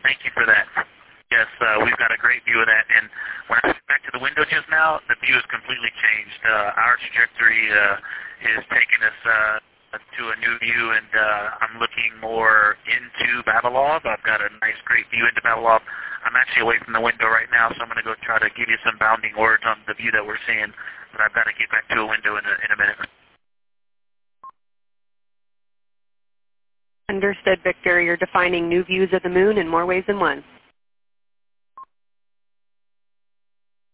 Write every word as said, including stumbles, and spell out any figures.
Thank you for that. Yes, uh, we've got a great view of that. And when I went back to the window just now, the view has completely changed. Uh, our trajectory uh, is taking us uh, to a new view, and uh, I'm looking more into Babalov. I've got a nice, great view into Babalov. I'm actually away from the window right now, so I'm going to go try to give you some bounding words on the view that we're seeing. But I've got to get back to a window in a, in a minute. Understood, Victor. You're defining new views of the moon in more ways than one.